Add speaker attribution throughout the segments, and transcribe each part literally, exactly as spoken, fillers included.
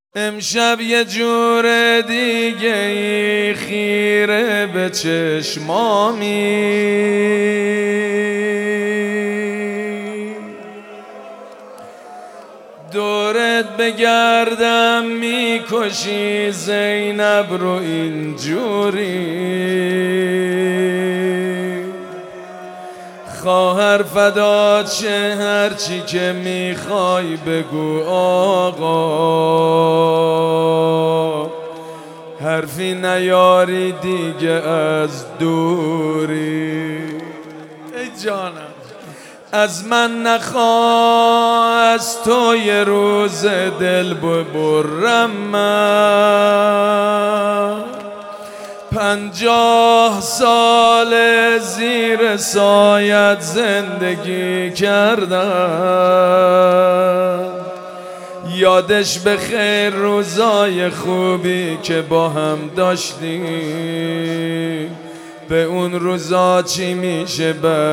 Speaker 1: امشب یه جور دیگه ای خیره به چشمامی، دورت بگردم میکشی زینب رو اینجوری. خواهر فدات شه هرچی که میخوای بگو آقا، حرفی نیاری دیگه از دوری. ای جانم از من نخواه، از تو یه روز دل ببرم من. پنجاه سال زیر سایت زندگی کردم، یادش به خیر روزای خوبی که با هم داشتیم. به اون روزا چی میشه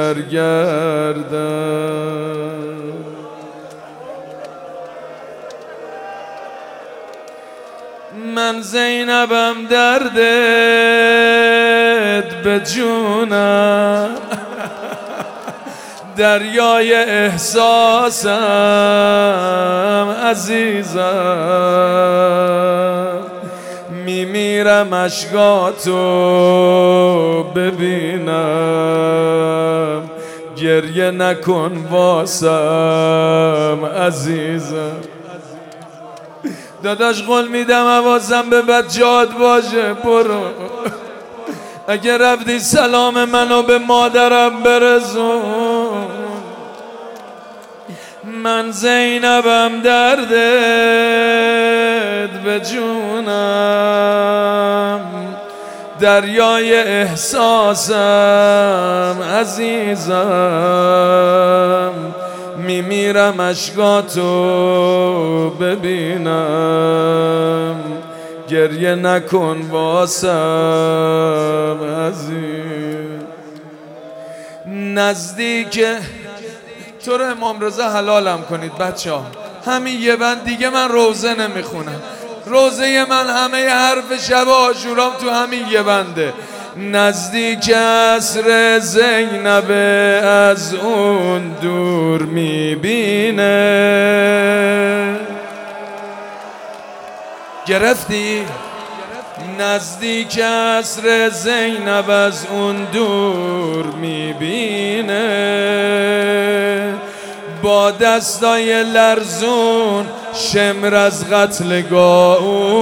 Speaker 1: برگردم؟ من زینبم دردت به جونم، دریای احساسم عزیزم. میمیرم اشکاتو ببینم، گریه نکن واسم عزیزم. داداش قول میدم حواسم به بچه‌هات باشه، برو. اگه رفتی سلام منو به مادرم برسون. من زینبم دردت به جونم، دریای احساسم عزیزم. میمیرم اشکاتو ببینم، گریه نکن واسم عزیز. نزدیک تو رو امام رضا حلالم کنید بچه ها. همین یه بند دیگه من روزه نمیخونم. روزه من همه حرف شب عاشورام تو همین یه بنده. نزدیک عصر زینب از اون دور میبینه. گرفتی؟ نزدیک عصر زینب از اون دور میبینه، با دستای لرزون شمر از قتلگاه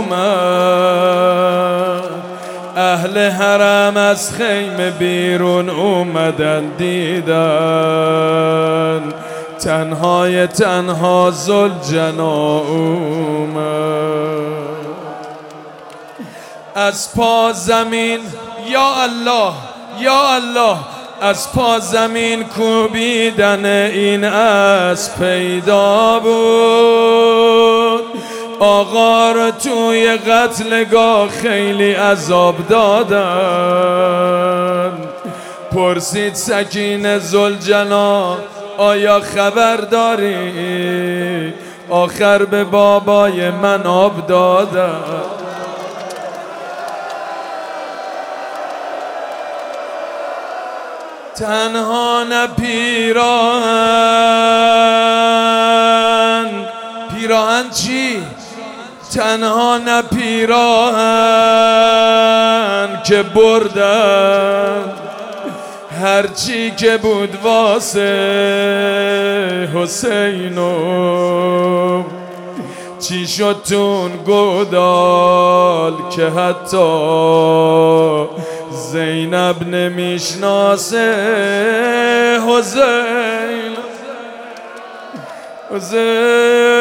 Speaker 1: اومد. اهل حرم از خیمه بیرون اومدن دیدن، تنهای تنها ذوالجنا اومد. از پا زمین یا الله یا الله، از پا زمین کوبیدن این اسب پیدا بود. آقا رو توی قتلگاه خیلی عذاب دادن. پرسید سکینه ذوالجنا آیا خبر داری؟ آخر به بابای من آب دادن. تنها نه پیراهن، پیراهن چی؟ تنها نه پیراهن که بردن، هرچی که بود واسه حسینو. چی شد تون گودال که حتی زینب نمیشناسه حسین. حسین